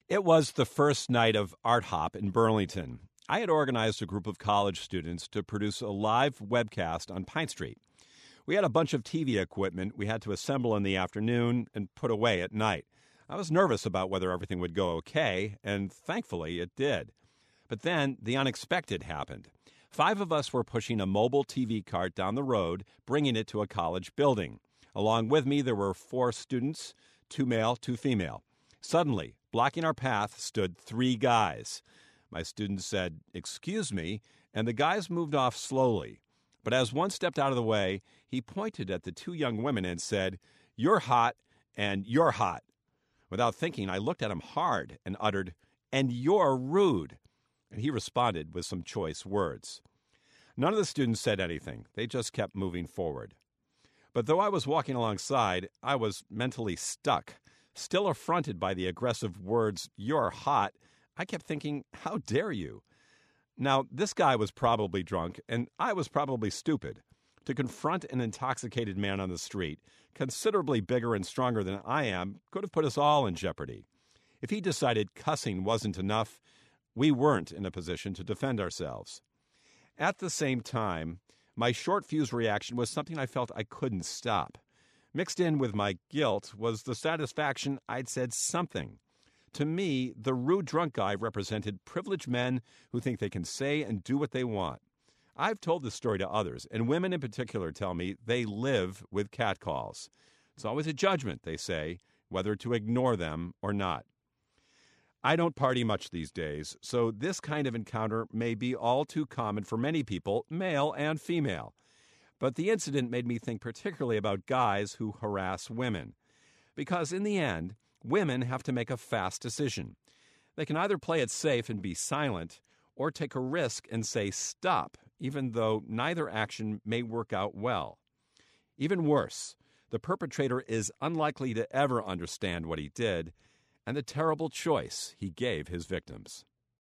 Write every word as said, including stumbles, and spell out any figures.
It was the first night of Art Hop in Burlington. I had organized a group of college students to produce a live webcast on Pine Street. We had a bunch of T V equipment we had to assemble in the afternoon and put away at night. I was nervous about whether everything would go okay, and thankfully it did. But then the unexpected happened. Five of us were pushing a mobile T V cart down the road, bringing it to a college building. Along with me, there were four students, two male, two female. Suddenly, blocking our path stood three guys. My students said, "Excuse me," and the guys moved off slowly. But as one stepped out of the way, he pointed at the two young women and said, "You're hot, and you're hot." Without thinking, I looked at him hard and uttered, "And you're rude." And he responded with some choice words. None of the students said anything. They just kept moving forward. But though I was walking alongside, I was mentally stuck. Still affronted by the aggressive words, "You're hot," I kept thinking, how dare you? Now, this guy was probably drunk, and I was probably stupid. To confront an intoxicated man on the street, considerably bigger and stronger than I am, could have put us all in jeopardy. If he decided cussing wasn't enough, we weren't in a position to defend ourselves. At the same time, my short-fuse reaction was something I felt I couldn't stop. Mixed in with my guilt was the satisfaction I'd said something. To me, the rude drunk guy represented privileged men who think they can say and do what they want. I've told this story to others, and women in particular tell me they live with catcalls. It's always a judgment, they say, whether to ignore them or not. I don't party much these days, so this kind of encounter may be all too common for many people, male and female. But the incident made me think particularly about guys who harass women. Because in the end, women have to make a fast decision. They can either play it safe and be silent, or take a risk and say stop, even though neither action may work out well. Even worse, the perpetrator is unlikely to ever understand what he did and the terrible choice he gave his victims.